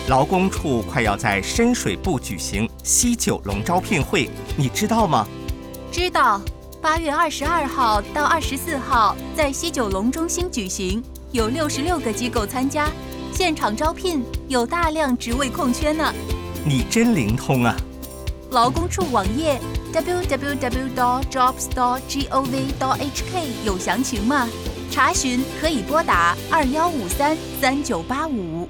劳工处快要在深水埗举行西九龙招聘会，你知道吗？ 知道，8月22号到24号在西九龙中心举行，有66个机构参加，现场招聘，有大量职位空缺呢。 你真灵通啊！ 劳工处网页 www.jobs.gov.hk 有详情吗？查询可以拨打21533985。